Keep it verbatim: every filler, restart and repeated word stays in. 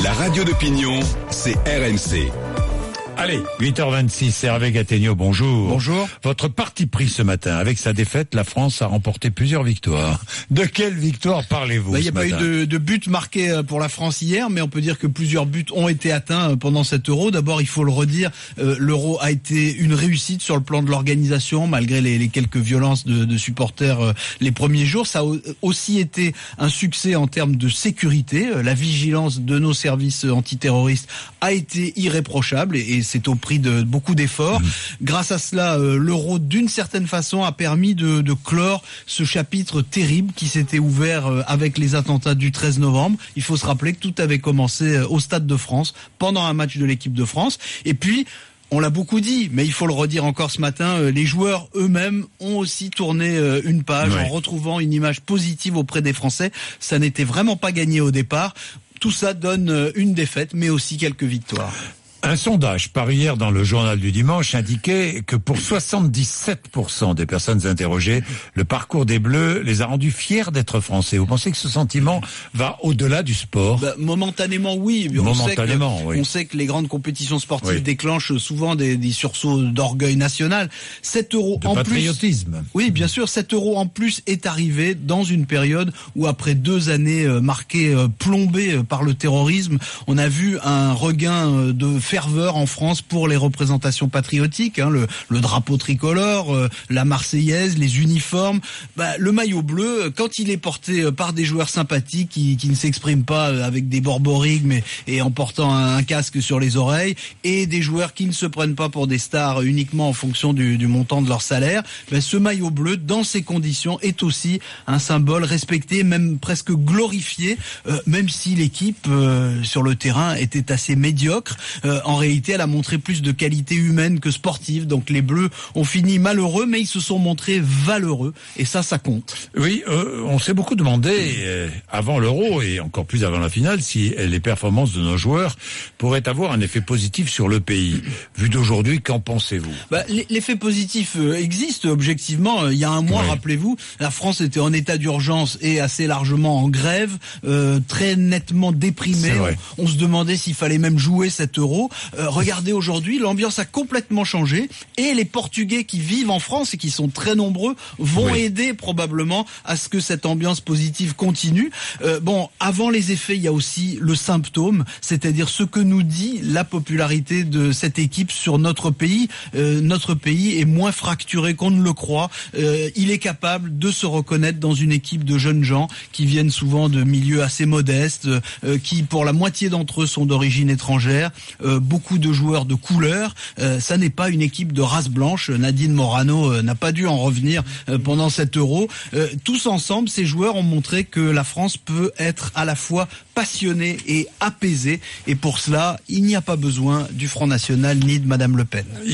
La radio d'opinion, c'est R M C. Allez, huit heures vingt-six, Hervé Gattegno, bonjour. Bonjour. Votre parti pris ce matin, avec sa défaite, la France a remporté plusieurs victoires. De quelle victoire parlez-vous? Il n'y ce a pas matin eu de, de but marqué pour la France hier, mais on peut dire que plusieurs buts ont été atteints pendant cet Euro. D'abord, il faut le redire, euh, l'Euro a été une réussite sur le plan de l'organisation, malgré les, les quelques violences de, de supporters euh, les premiers jours. Ça a aussi été un succès en termes de sécurité. La vigilance de nos services antiterroristes a été irréprochable et, et c'est au prix de beaucoup d'efforts. Mmh. Grâce à cela, euh, l'Euro, d'une certaine façon, a permis de, de clore ce chapitre terrible qui s'était ouvert euh, avec les attentats du treize novembre. Il faut se rappeler que tout avait commencé euh, au Stade de France, pendant un match de l'équipe de France. Et puis, on l'a beaucoup dit, mais il faut le redire encore ce matin, euh, les joueurs eux-mêmes ont aussi tourné euh, une page ouais. en retrouvant une image positive auprès des Français. Ça n'était vraiment pas gagné au départ. Tout ça donne euh, une défaite, mais aussi quelques victoires. Un sondage paru hier dans le journal du dimanche indiquait que pour soixante-dix-sept pour cent des personnes interrogées, le parcours des Bleus les a rendus fiers d'être français. Vous pensez que ce sentiment va au-delà du sport? bah, Momentanément, oui. On momentanément, sait que, oui. On sait que les grandes compétitions sportives oui. déclenchent souvent des, des sursauts d'orgueil national. sept euros de en patriotisme. plus. Oui, bien sûr. sept euros en plus est arrivé dans une période où, après deux années marquées, plombées par le terrorisme, on a vu un regain de ferveur en France pour les représentations patriotiques, hein, le, le drapeau tricolore, euh, la Marseillaise, les uniformes. Bah, le maillot bleu, quand il est porté par des joueurs sympathiques qui, qui ne s'expriment pas avec des borborigmes et, et en portant un, un casque sur les oreilles, et des joueurs qui ne se prennent pas pour des stars uniquement en fonction du, du montant de leur salaire, bah, ce maillot bleu, dans ces conditions, est aussi un symbole respecté, même presque glorifié, euh, même si l'équipe euh, sur le terrain était assez médiocre. Euh, En réalité, elle a montré plus de qualité humaine que sportive. Donc les Bleus ont fini malheureux, mais ils se sont montrés valeureux. Et ça, ça compte. Oui, euh, on s'est beaucoup demandé, euh, avant l'Euro et encore plus avant la finale, si les performances de nos joueurs pourraient avoir un effet positif sur le pays. Vu d'aujourd'hui, qu'en pensez-vous? bah, L'effet positif euh, existe objectivement. Il y a un mois, oui. rappelez-vous, la France était en état d'urgence et assez largement en grève, euh, très nettement déprimée. On, on se demandait s'il fallait même jouer cet Euro. Euh, regardez aujourd'hui, l'ambiance a complètement changé et les Portugais qui vivent en France et qui sont très nombreux vont oui. aider probablement à ce que cette ambiance positive continue. Euh, bon, avant les effets, il y a aussi le symptôme, c'est-à-dire ce que nous dit la popularité de cette équipe sur notre pays. Euh, notre pays est moins fracturé qu'on ne le croit. Euh, il est capable de se reconnaître dans une équipe de jeunes gens qui viennent souvent de milieux assez modestes, euh, qui pour la moitié d'entre eux sont d'origine étrangère. Euh, beaucoup de joueurs de couleur. Euh, ça n'est pas une équipe de race blanche. Nadine Morano euh, n'a pas dû en revenir euh, pendant cet Euro. Euh, tous ensemble, ces joueurs ont montré que la France peut être à la fois passionnée et apaisée. Et pour cela, il n'y a pas besoin du Front National ni de Madame Le Pen.